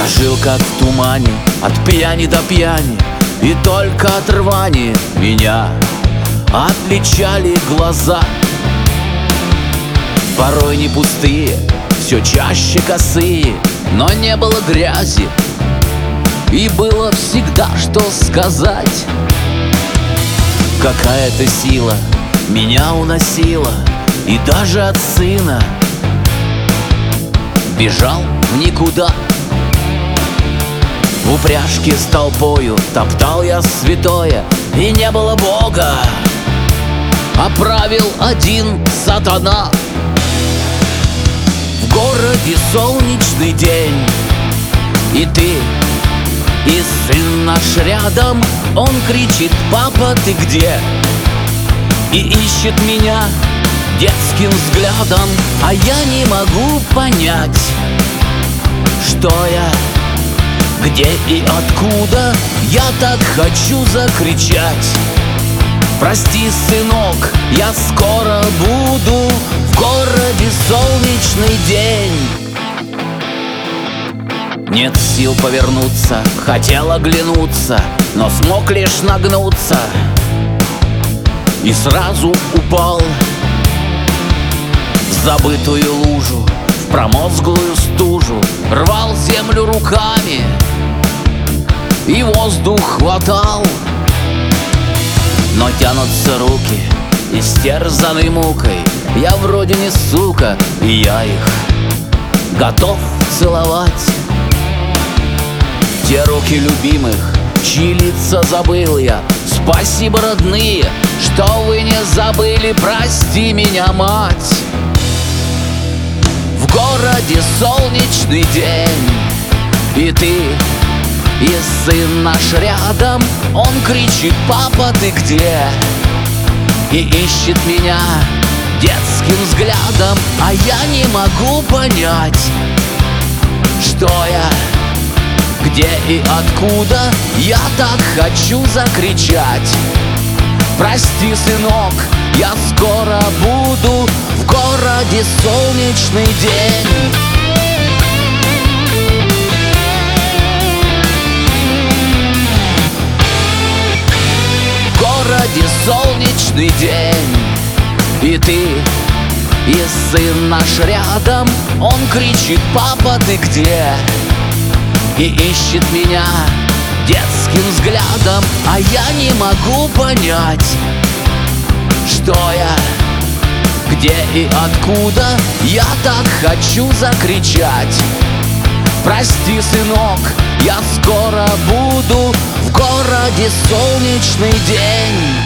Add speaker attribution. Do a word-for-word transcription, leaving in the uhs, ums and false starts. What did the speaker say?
Speaker 1: Я жил как в тумане, от пьяни до пьяни, и только от рвани меня отличали глаза. Порой не пустые, все чаще косые, но не было грязи, и было всегда что сказать. Какая-то сила меня уносила, и даже от сына бежал в никуда. В упряжке с толпою топтал я святое, и не было Бога, а правил один сатана. В городе солнечный день, и ты, и сын наш рядом. Он кричит: папа, ты где? И ищет меня детским взглядом, а я не могу понять, что я, где и откуда. Я так хочу закричать: прости, сынок, я скоро буду. В городе солнечный день. Нет сил повернуться, хотел оглянуться, но смог лишь нагнуться и сразу упал в забытую лужу, в промозглую стужу. Рвал землю руками и воздух хватал, но тянутся руки, истерзанной мукой. Я вроде не сука, и я их готов целовать. Те руки любимых, чьи лица забыл я. Спасибо, родные, что вы не забыли. Прости меня, мать. В городе солнечный день, и ты, и сын наш рядом. Он кричит: папа, ты где? И ищет меня детским взглядом, а я не могу понять, что я, где и откуда. Я так хочу закричать: прости, сынок, я скоро буду. В городе солнечный день. В городе солнечный день, и ты, и сын наш рядом. Он кричит: папа, ты где? И ищет меня детским взглядом, а я не могу понять, что я, где и откуда. Я так хочу закричать: прости, сынок, я скоро буду. В городе солнечный день.